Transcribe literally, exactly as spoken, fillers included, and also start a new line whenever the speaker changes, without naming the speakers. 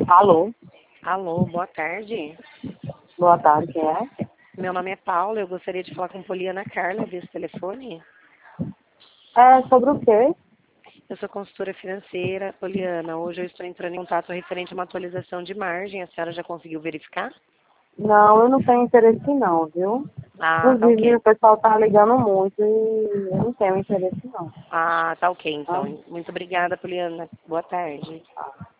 Alô?
Alô, boa tarde.
Boa tarde, quem é?
Meu nome é Paula, eu gostaria de falar com Poliana Carla desse telefone.
É sobre o quê?
Eu sou consultora financeira, Poliana. Hoje eu estou entrando em contato referente a uma atualização de margem. A senhora já conseguiu verificar?
Não, eu não tenho interesse não, viu?
Ah, tá
Inclusive,
ok.
o pessoal tá ligando muito e eu não tenho interesse não.
Ah, tá ok,
Tá?
então. Muito obrigada, Poliana. Boa tarde.